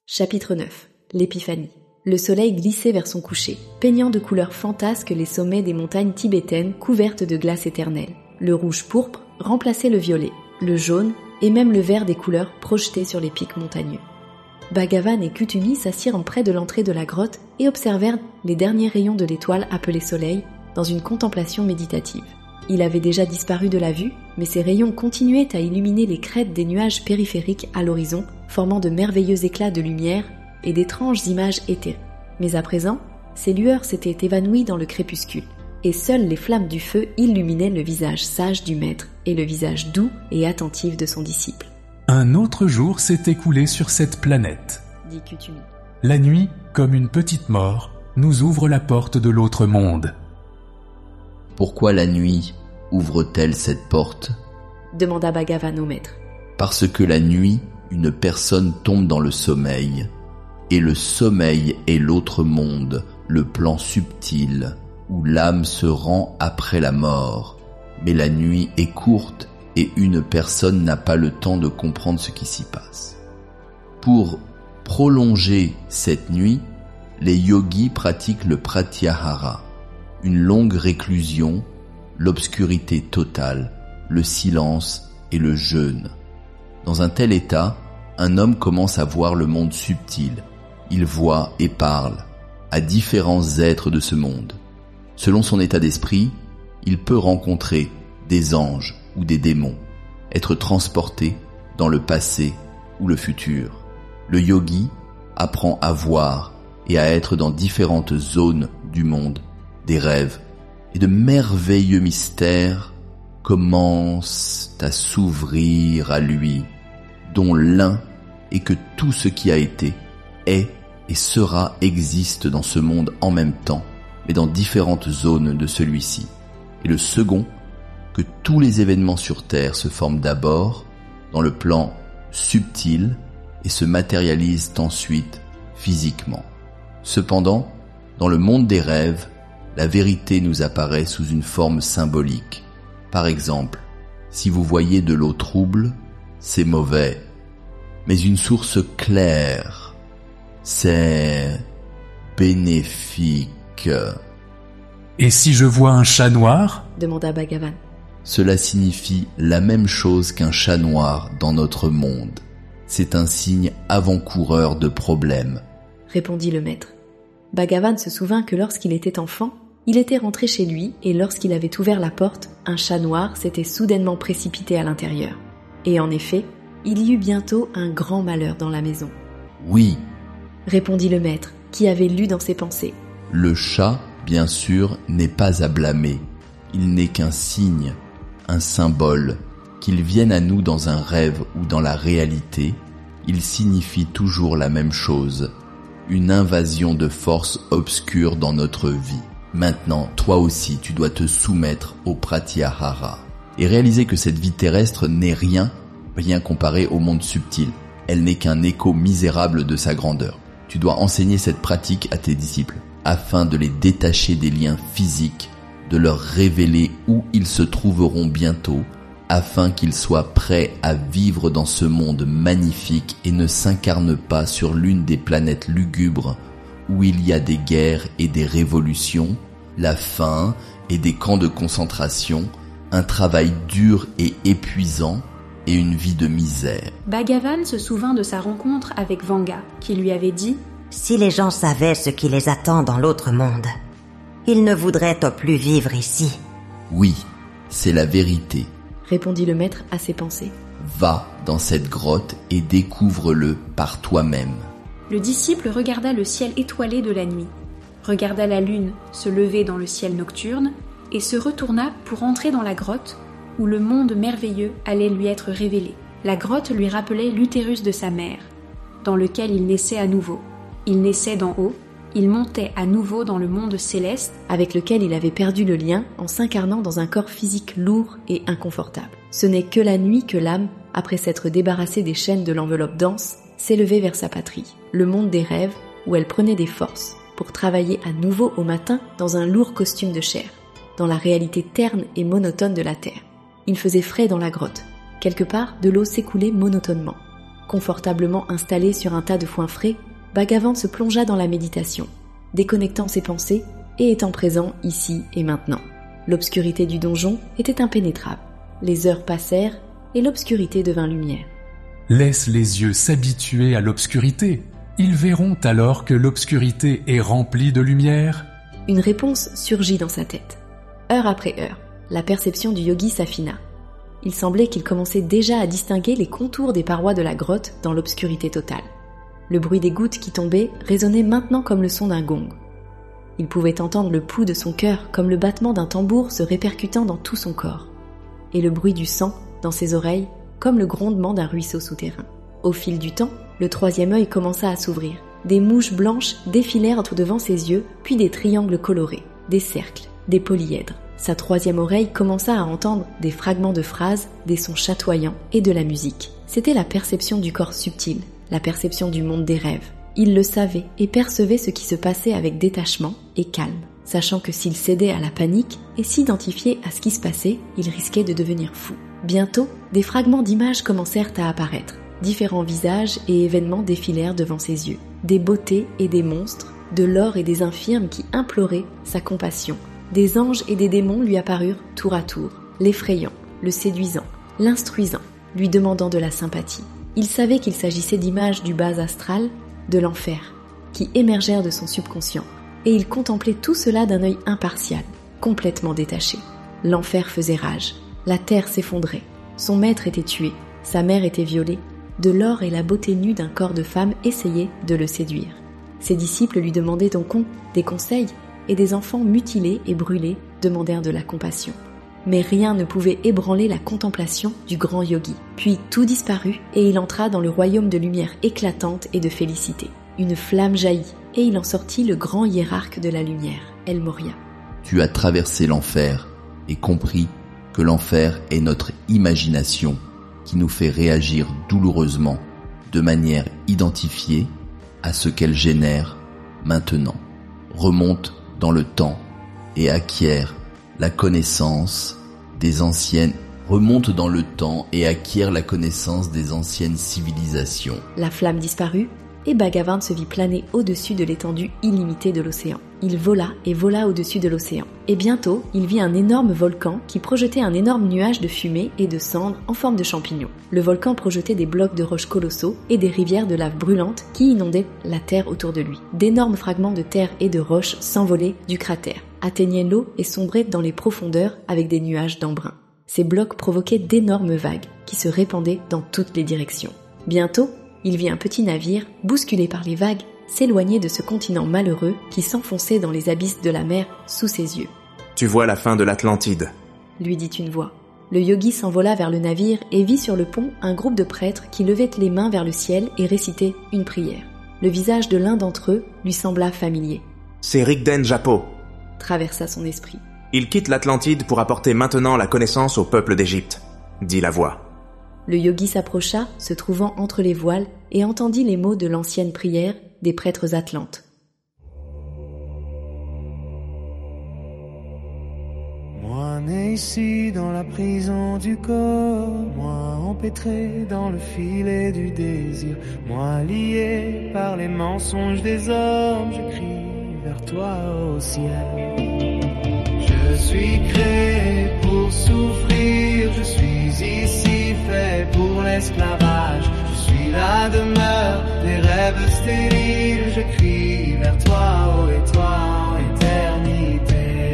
Chapitre 9. L'épiphanie. Le soleil glissait vers son coucher, peignant de couleurs fantasques les sommets des montagnes tibétaines couvertes de glace éternelle. Le rouge pourpre remplaçait le violet, le jaune et même le vert des couleurs projetées sur les pics montagneux. Bhagavan et Kuthumi s'assirent près de l'entrée de la grotte et observèrent les derniers rayons de l'étoile appelée soleil dans une contemplation méditative. Il avait déjà disparu de la vue, mais ses rayons continuaient à illuminer les crêtes des nuages périphériques à l'horizon, formant de merveilleux éclats de lumière et d'étranges images éthérées. Mais à présent, ces lueurs s'étaient évanouies dans le crépuscule, et seules les flammes du feu illuminaient le visage sage du maître et le visage doux et attentif de son disciple. Un autre jour s'est écoulé sur cette planète, dit Kuthumi. La nuit, comme une petite mort, nous ouvre la porte de l'autre monde. Pourquoi la nuit ouvre-t-elle cette porte ? Demanda Bhagavan au maître. Parce que la nuit, une personne tombe dans le sommeil, et le sommeil est l'autre monde, le plan subtil, où l'âme se rend après la mort. Mais la nuit est courte et une personne n'a pas le temps de comprendre ce qui s'y passe. Pour prolonger cette nuit, les yogis pratiquent le pratyahara, une longue réclusion, l'obscurité totale, le silence et le jeûne. Dans un tel état, un homme commence à voir le monde subtil. Il voit et parle à différents êtres de ce monde. Selon son état d'esprit, il peut rencontrer des anges ou des démons, être transporté dans le passé ou le futur. Le yogi apprend à voir et à être dans différentes zones du monde, des rêves, et de merveilleux mystères commencent à s'ouvrir à lui, dont l'un est que tout ce qui a été, est et sera existe dans ce monde en même temps, mais dans différentes zones de celui-ci. Et le second, que tous les événements sur Terre se forment d'abord dans le plan subtil et se matérialisent ensuite physiquement. Cependant, dans le monde des rêves, la vérité nous apparaît sous une forme symbolique. Par exemple, si vous voyez de l'eau trouble, c'est mauvais. Mais une source claire, c'est bénéfique. Et si je vois un chat noir ? Demanda Bhagavan. Cela signifie la même chose qu'un chat noir dans notre monde. C'est un signe avant-coureur de problèmes, répondit le maître. Bhagavan se souvint que lorsqu'il était enfant, il était rentré chez lui et lorsqu'il avait ouvert la porte, un chat noir s'était soudainement précipité à l'intérieur. Et en effet, il y eut bientôt un grand malheur dans la maison. Oui, répondit le maître, qui avait lu dans ses pensées. Le chat, bien sûr, n'est pas à blâmer. Il n'est qu'un signe, un symbole. Qu'il vienne à nous dans un rêve ou dans la réalité, il signifie toujours la même chose. Une invasion de forces obscures dans notre vie. Maintenant, toi aussi, tu dois te soumettre au pratyahara et réaliser que cette vie terrestre n'est rien comparé au monde subtil. Elle n'est qu'un écho misérable de sa grandeur. Tu dois enseigner cette pratique à tes disciples afin de les détacher des liens physiques, de leur révéler où ils se trouveront bientôt, afin qu'ils soient prêts à vivre dans ce monde magnifique et ne s'incarnent pas sur l'une des planètes lugubres où il y a des guerres et des révolutions, la faim et des camps de concentration, un travail dur et épuisant et une vie de misère. Bhagavan se souvint de sa rencontre avec Vanga, qui lui avait dit « Si les gens savaient ce qui les attend dans l'autre monde, ils ne voudraient au plus vivre ici. » Oui, c'est la vérité, répondit le maître à ses pensées. Va dans cette grotte et découvre-le par toi-même. Le disciple regarda le ciel étoilé de la nuit, regarda la lune se lever dans le ciel nocturne et se retourna pour entrer dans la grotte où le monde merveilleux allait lui être révélé. La grotte lui rappelait l'utérus de sa mère, dans lequel il naissait à nouveau. Il naissait d'en haut, il montait à nouveau dans le monde céleste avec lequel il avait perdu le lien en s'incarnant dans un corps physique lourd et inconfortable. Ce n'est que la nuit que l'âme, après s'être débarrassée des chaînes de l'enveloppe dense, s'élevait vers sa patrie, le monde des rêves, où elle prenait des forces pour travailler à nouveau au matin dans un lourd costume de chair, dans la réalité terne et monotone de la terre. Il faisait frais dans la grotte. Quelque part, de l'eau s'écoulait monotonement. Confortablement installé sur un tas de foin frais, Bhagavan se plongea dans la méditation, déconnectant ses pensées et étant présent ici et maintenant. L'obscurité du donjon était impénétrable. Les heures passèrent et l'obscurité devint lumière. Laisse les yeux s'habituer à l'obscurité. Ils verront alors que l'obscurité est remplie de lumière. Une réponse surgit dans sa tête. Heure après heure, la perception du yogi s'affina. Il semblait qu'il commençait déjà à distinguer les contours des parois de la grotte dans l'obscurité totale. Le bruit des gouttes qui tombaient résonnait maintenant comme le son d'un gong. Il pouvait entendre le pouls de son cœur comme le battement d'un tambour se répercutant dans tout son corps. Et le bruit du sang dans ses oreilles comme le grondement d'un ruisseau souterrain. Au fil du temps, le troisième œil commença à s'ouvrir. Des mouches blanches défilèrent tout devant ses yeux, puis des triangles colorés, des cercles, des polyèdres. Sa troisième oreille commença à entendre des fragments de phrases, des sons chatoyants et de la musique. C'était la perception du corps subtil, la perception du monde des rêves. Il le savait et percevait ce qui se passait avec détachement et calme, sachant que s'il cédait à la panique et s'identifiait à ce qui se passait, il risquait de devenir fou. Bientôt, des fragments d'images commencèrent à apparaître. Différents visages et événements défilèrent devant ses yeux. Des beautés et des monstres, de l'or et des infirmes qui imploraient sa compassion. Des anges et des démons lui apparurent tour à tour, l'effrayant, le séduisant, l'instruisant, lui demandant de la sympathie. Il savait qu'il s'agissait d'images du bas astral, de l'enfer, qui émergèrent de son subconscient, et il contemplait tout cela d'un œil impartial, complètement détaché. L'enfer faisait rage, la terre s'effondrait, son maître était tué, sa mère était violée, de l'or et la beauté nue d'un corps de femme essayaient de le séduire. Ses disciples lui demandaient donc des conseils, et des enfants mutilés et brûlés demandèrent de la compassion. Mais rien ne pouvait ébranler la contemplation du grand yogi. Puis tout disparut et il entra dans le royaume de lumière éclatante et de félicité. Une flamme jaillit et il en sortit le grand hiérarque de la lumière, El Morya. Tu as traversé l'enfer et compris que l'enfer est notre imagination qui nous fait réagir douloureusement, de manière identifiée à ce qu'elle génère maintenant. Remonte dans le temps et acquiert la connaissance des anciennes civilisations. La flamme disparut et Bhagavan se vit planer au-dessus de l'étendue illimitée de l'océan. Il vola et vola au-dessus de l'océan. Et bientôt, il vit un énorme volcan qui projetait un énorme nuage de fumée et de cendres en forme de champignons. Le volcan projetait des blocs de roches colossaux et des rivières de lave brûlante qui inondaient la terre autour de lui. D'énormes fragments de terre et de roches s'envolaient du cratère, atteignaient l'eau et sombraient dans les profondeurs avec des nuages d'embrun. Ces blocs provoquaient d'énormes vagues qui se répandaient dans toutes les directions. Bientôt, il vit un petit navire, bousculé par les vagues, s'éloigner de ce continent malheureux qui s'enfonçait dans les abysses de la mer sous ses yeux. « Tu vois la fin de l'Atlantide » lui dit une voix. Le yogi s'envola vers le navire et vit sur le pont un groupe de prêtres qui levaient les mains vers le ciel et récitaient une prière. Le visage de l'un d'entre eux lui sembla familier. « C'est Rigden Japo » traversa son esprit. « Il quitte l'Atlantide pour apporter maintenant la connaissance au peuple d'Égypte » dit la voix. Le yogi s'approcha, se trouvant entre les voiles, et entendit les mots de l'ancienne prière des prêtres atlantes. Moi né ici dans la prison du corps, moi empêtré dans le filet du désir, moi lié par les mensonges des hommes, je crie vers toi au ciel. Je suis créé pour souffrir, je suis ici fait pour l'esclavage. Je suis la demeure des rêves stériles, je crie vers toi, oh et toi en éternité.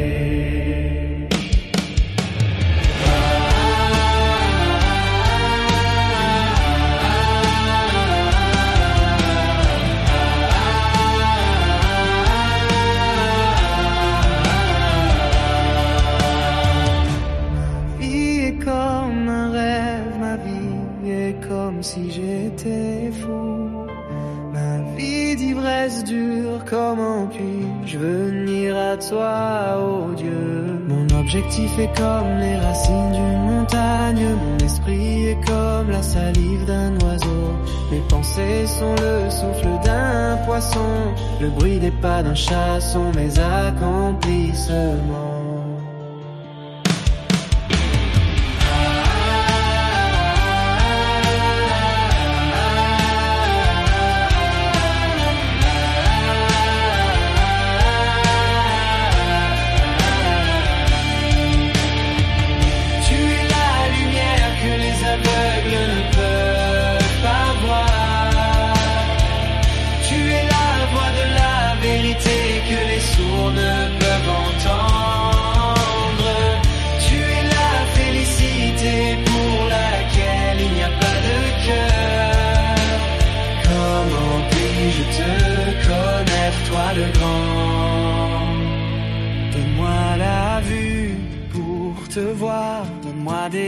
Si j'étais fou, ma vie d'ivresse dure, comment puis-je venir à toi, ô Dieu? Mon objectif est comme les racines d'une montagne, mon esprit est comme la salive d'un oiseau, mes pensées sont le souffle d'un poisson, le bruit des pas d'un chat sont mes accomplissements.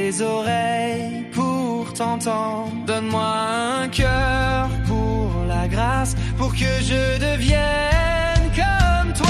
des oreilles pour t'entendre. Donne-moi un cœur pour la grâce, pour que je devienne comme toi.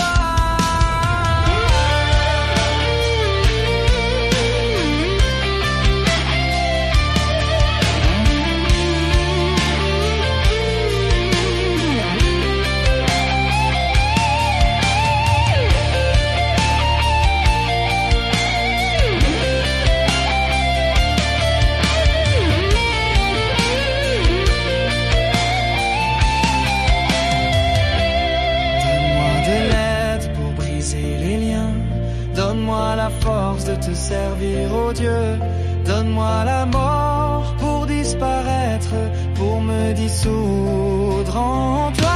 Donne-moi la force de te servir, ô Dieu. Donne-moi la mort pour disparaître, pour me dissoudre en toi.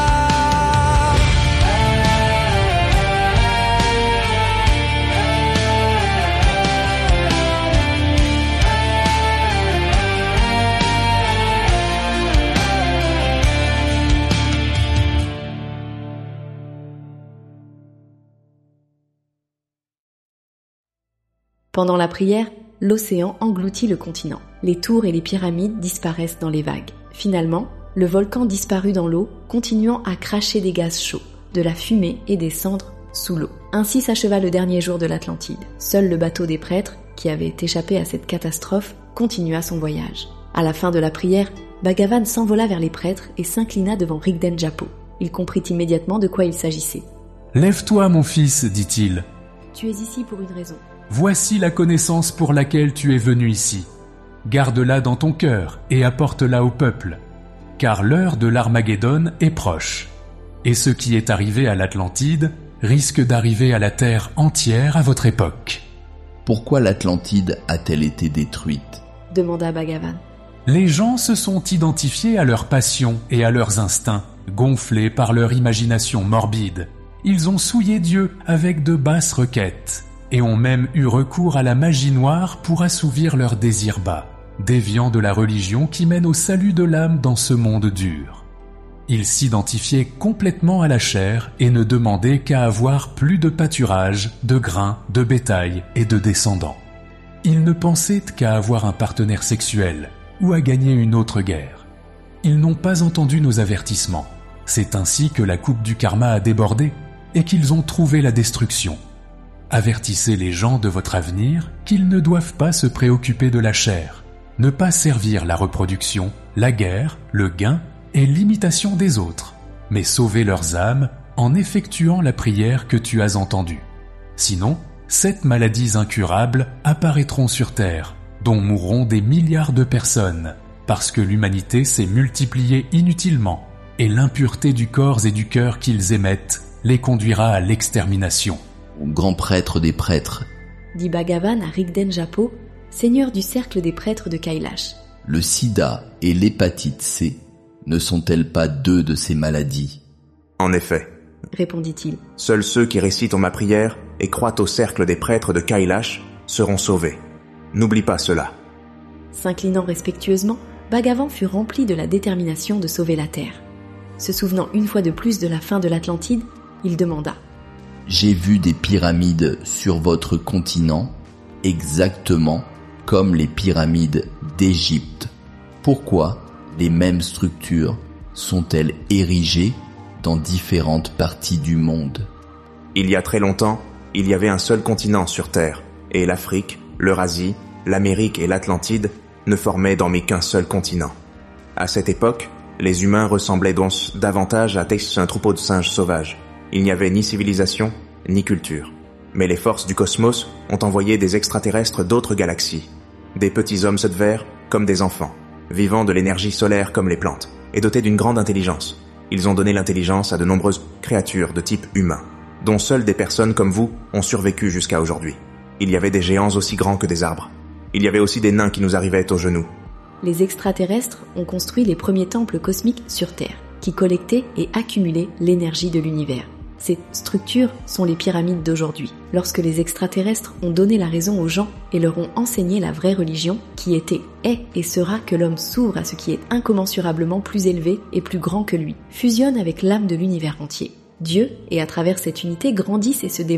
Pendant la prière, l'océan engloutit le continent. Les tours et les pyramides disparaissent dans les vagues. Finalement, le volcan disparut dans l'eau, continuant à cracher des gaz chauds, de la fumée et des cendres sous l'eau. Ainsi s'acheva le dernier jour de l'Atlantide. Seul le bateau des prêtres, qui avait échappé à cette catastrophe, continua son voyage. À la fin de la prière, Bhagavan s'envola vers les prêtres et s'inclina devant Rigden Japo. Il comprit immédiatement de quoi il s'agissait. « Lève-toi, mon fils, dit-il. Tu es ici pour une raison. Voici la connaissance pour laquelle tu es venu ici. Garde-la dans ton cœur et apporte-la au peuple, car l'heure de l'Armageddon est proche. Et ce qui est arrivé à l'Atlantide risque d'arriver à la terre entière à votre époque. » Pourquoi l'Atlantide a-t-elle été détruite ? Demanda Bhagavan. Les gens se sont identifiés à leurs passions et à leurs instincts, gonflés par leur imagination morbide. Ils ont souillé Dieu avec de basses requêtes et ont même eu recours à la magie noire pour assouvir leurs désirs bas, déviant de la religion qui mène au salut de l'âme dans ce monde dur. Ils s'identifiaient complètement à la chair et ne demandaient qu'à avoir plus de pâturage, de grains, de bétail et de descendants. Ils ne pensaient qu'à avoir un partenaire sexuel ou à gagner une autre guerre. Ils n'ont pas entendu nos avertissements. C'est ainsi que la coupe du karma a débordé et qu'ils ont trouvé la destruction. Avertissez les gens de votre avenir qu'ils ne doivent pas se préoccuper de la chair, ne pas servir la reproduction, la guerre, le gain et l'imitation des autres, mais sauver leurs âmes en effectuant la prière que tu as entendue. Sinon, 7 maladies incurables apparaîtront sur terre, dont mourront des milliards de personnes, parce que l'humanité s'est multipliée inutilement, et l'impureté du corps et du cœur qu'ils émettent les conduira à l'extermination. Au grand prêtre des prêtres, dit Bhagavan à Rigden Japo, seigneur du cercle des prêtres de Kailash. Le sida et l'hépatite C ne sont-elles pas 2 de ces maladies ? En effet, répondit-il. Seuls ceux qui récitent ma prière et croient au cercle des prêtres de Kailash seront sauvés. N'oublie pas cela. S'inclinant respectueusement, Bhagavan fut rempli de la détermination de sauver la terre. Se souvenant une fois de plus de la fin de l'Atlantide, il demanda : J'ai vu des pyramides sur votre continent, exactement comme les pyramides d'Égypte. Pourquoi les mêmes structures sont-elles érigées dans différentes parties du monde ? Il y a très longtemps, il y avait un seul continent sur Terre, et l'Afrique, l'Eurasie, l'Amérique et l'Atlantide ne formaient dans mes qu'un seul continent. À cette époque, les humains ressemblaient donc davantage à un troupeau de singes sauvages. Il n'y avait ni civilisation, ni culture. Mais les forces du cosmos ont envoyé des extraterrestres d'autres galaxies. Des petits hommes verts comme des enfants, vivant de l'énergie solaire comme les plantes, et dotés d'une grande intelligence. Ils ont donné l'intelligence à de nombreuses créatures de type humain, dont seules des personnes comme vous ont survécu jusqu'à aujourd'hui. Il y avait des géants aussi grands que des arbres. Il y avait aussi des nains qui nous arrivaient aux genoux. Les extraterrestres ont construit les premiers temples cosmiques sur Terre, qui collectaient et accumulaient l'énergie de l'univers. Ces structures sont les pyramides d'aujourd'hui. Lorsque les extraterrestres ont donné la raison aux gens et leur ont enseigné la vraie religion, qui était, est et sera que l'homme s'ouvre à ce qui est incommensurablement plus élevé et plus grand que lui, fusionne avec l'âme de l'univers entier. Dieu, et à travers cette unité, grandissent et se développent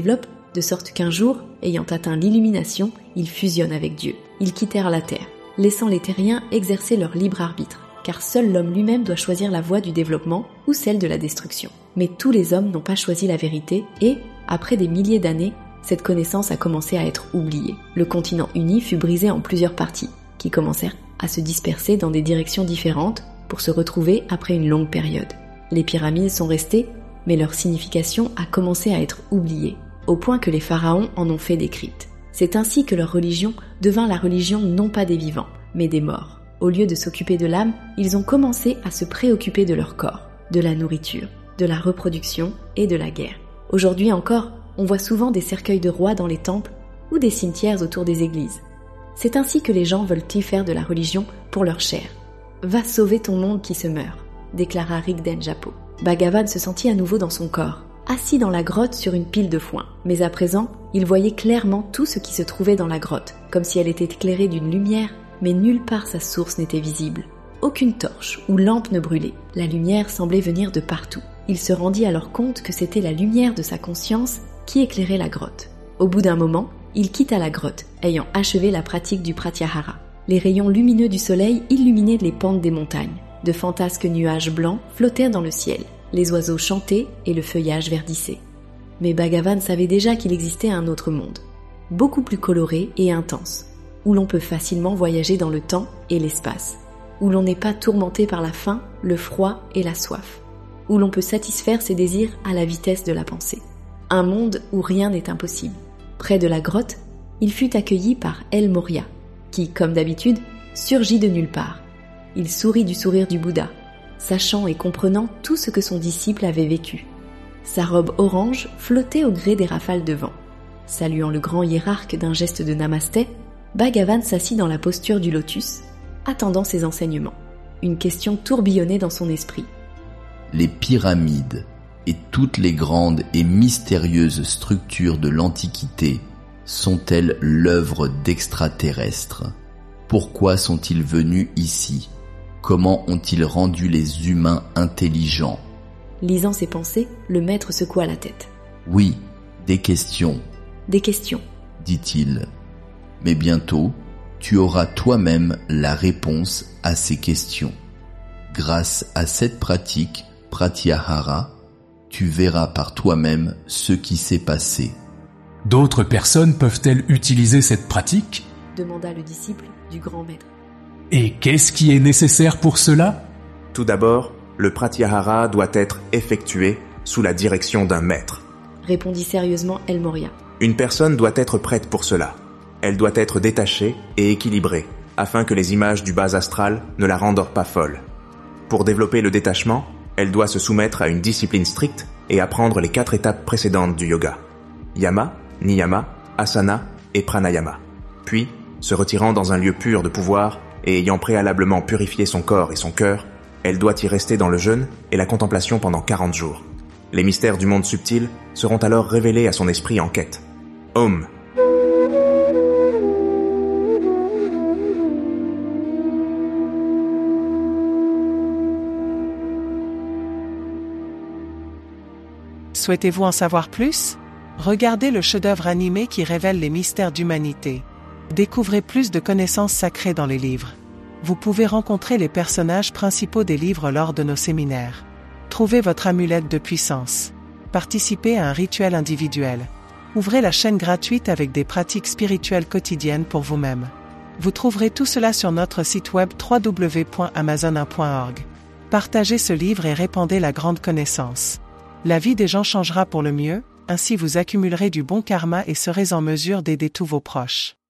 de sorte qu'un jour, ayant atteint l'illumination, ils fusionnent avec Dieu. Ils quittèrent la terre, laissant les terriens exercer leur libre arbitre, car seul l'homme lui-même doit choisir la voie du développement ou celle de la destruction. Mais tous les hommes n'ont pas choisi la vérité et, après des milliers d'années, cette connaissance a commencé à être oubliée. Le continent uni fut brisé en plusieurs parties, qui commencèrent à se disperser dans des directions différentes pour se retrouver après une longue période. Les pyramides sont restées, mais leur signification a commencé à être oubliée, au point que les pharaons en ont fait des cryptes. C'est ainsi que leur religion devint la religion non pas des vivants, mais des morts. Au lieu de s'occuper de l'âme, ils ont commencé à se préoccuper de leur corps, de la nourriture, de la reproduction et de la guerre. Aujourd'hui encore, on voit souvent des cercueils de rois dans les temples ou des cimetières autour des églises. C'est ainsi que les gens veulent-ils faire de la religion pour leur chair. « Va sauver ton monde qui se meurt », déclara Rigden Japo. Bhagavan se sentit à nouveau dans son corps, assis dans la grotte sur une pile de foin. Mais à présent, il voyait clairement tout ce qui se trouvait dans la grotte, comme si elle était éclairée d'une lumière, mais nulle part sa source n'était visible. Aucune torche ou lampe ne brûlait. La lumière semblait venir de partout. Il se rendit alors compte que c'était la lumière de sa conscience qui éclairait la grotte. Au bout d'un moment, il quitta la grotte, ayant achevé la pratique du pratyahara. Les rayons lumineux du soleil illuminaient les pentes des montagnes. De fantasques nuages blancs flottèrent dans le ciel. Les oiseaux chantaient et le feuillage verdissait. Mais Bhagavan savait déjà qu'il existait un autre monde, beaucoup plus coloré et intense, où l'on peut facilement voyager dans le temps et l'espace, où l'on n'est pas tourmenté par la faim, le froid et la soif, où l'on peut satisfaire ses désirs à la vitesse de la pensée. Un monde où rien n'est impossible. Près de la grotte, il fut accueilli par El Morya, qui, comme d'habitude, surgit de nulle part. Il sourit du sourire du Bouddha, sachant et comprenant tout ce que son disciple avait vécu. Sa robe orange flottait au gré des rafales de vent. Saluant le grand hiérarque d'un geste de namasté, Bhagavan s'assit dans la posture du lotus, attendant ses enseignements. Une question tourbillonnait dans son esprit. Les pyramides et toutes les grandes et mystérieuses structures de l'Antiquité sont-elles l'œuvre d'extraterrestres? Pourquoi sont-ils venus ici? Comment ont-ils rendu les humains intelligents? Lisant ses pensées, le maître secoua la tête. Oui, des questions. Des questions, dit-il. Mais bientôt, tu auras toi-même la réponse à ces questions. Grâce à cette pratique, pratyahara, tu verras par toi-même ce qui s'est passé. D'autres personnes peuvent-elles utiliser cette pratique? demanda le disciple du grand maître. Et qu'est-ce qui est nécessaire pour cela? Tout d'abord, le pratyahara doit être effectué sous la direction d'un maître. Répondit sérieusement El Morya. Une personne doit être prête pour cela. Elle doit être détachée et équilibrée, afin que les images du bas astral ne la rendent pas folle. Pour développer le détachement, elle doit se soumettre à une discipline stricte et apprendre les 4 étapes précédentes du yoga. Yama, niyama, asana et pranayama. Puis, se retirant dans un lieu pur de pouvoir et ayant préalablement purifié son corps et son cœur, elle doit y rester dans le jeûne et la contemplation pendant 40 jours. Les mystères du monde subtil seront alors révélés à son esprit en quête. Om. Souhaitez-vous en savoir plus? Regardez le chef-d'œuvre animé qui révèle les mystères d'humanité. Découvrez plus de connaissances sacrées dans les livres. Vous pouvez rencontrer les personnages principaux des livres lors de nos séminaires. Trouvez votre amulette de puissance. Participez à un rituel individuel. Ouvrez la chaîne gratuite avec des pratiques spirituelles quotidiennes pour vous-même. Vous trouverez tout cela sur notre site web www.amazon1.org. Partagez ce livre et répandez la grande connaissance. La vie des gens changera pour le mieux, ainsi vous accumulerez du bon karma et serez en mesure d'aider tous vos proches.